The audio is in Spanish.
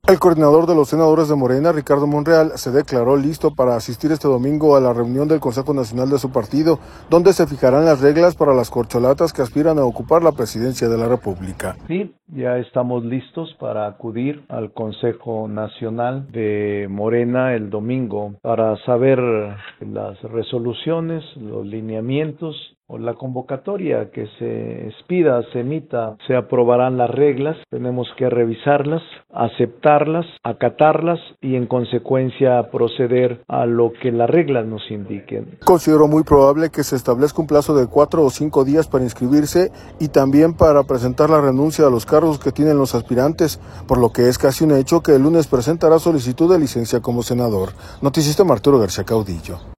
El coordinador de los senadores de Morena, Ricardo Monreal, se declaró listo para asistir este domingo a la reunión del Consejo Nacional de su partido, donde se fijarán las reglas para las corcholatas que aspiran a ocupar la presidencia de la República. Sí, ya estamos listos para acudir al Consejo Nacional de Morena el domingo para saber las resoluciones, los lineamientos o la convocatoria que se expida, se emita, se aprobarán las reglas, tenemos que revisarlas, aceptarlas, acatarlas y en consecuencia proceder a lo que las reglas nos indiquen. Considero muy probable que se establezca un plazo de 4 o 5 días para inscribirse y también para presentar la renuncia a los cargos que tienen los aspirantes, por lo que es casi un hecho que el lunes presentará solicitud de licencia como senador. Noticista Arturo García Caudillo.